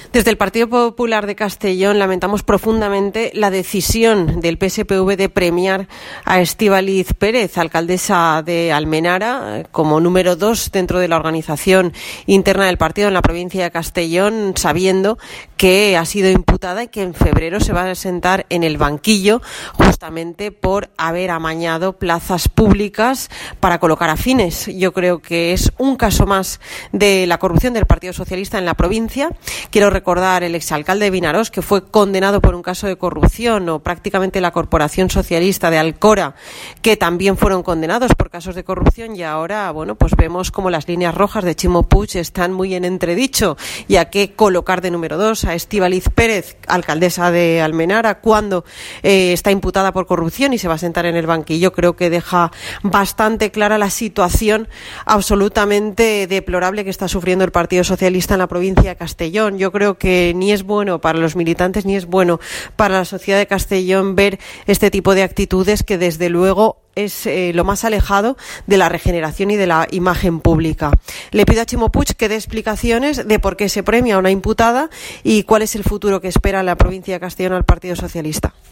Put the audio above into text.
Desde el Partido Popular de Castellón lamentamos profundamente la decisión del PSPV de premiar a Estíbaliz Pérez, alcaldesa de Almenara, como número 2 dentro de la organización interna del partido en la provincia de Castellón, sabiendo que ha sido imputada y que en febrero se va a sentar en el banquillo justamente por haber amañado plazas públicas para colocar afines. Yo creo que es un caso más de la corrupción del Partido Socialista en la provincia. Quiero recordar el exalcalde de Vinarós, que fue condenado por un caso de corrupción, o prácticamente la Corporación Socialista de Alcora, que también fueron condenados por casos de corrupción, y ahora, pues vemos como las líneas rojas de Chimo Puig están muy en entredicho, ya que colocar de número 2 a Estíbaliz Pérez, alcaldesa de Almenara, cuando está imputada por corrupción y se va a sentar en el banquillo, creo que deja bastante clara la situación absolutamente deplorable que está sufriendo el Partido Socialista en la provincia de Castellón. Yo creo que ni es bueno para los militantes ni es bueno para la sociedad de Castellón ver este tipo de actitudes, que desde luego es lo más alejado de la regeneración y de la imagen pública. Le pido a Chimo Puig que dé explicaciones de por qué se premia a una imputada y cuál es el futuro que espera la provincia de Castellón al Partido Socialista.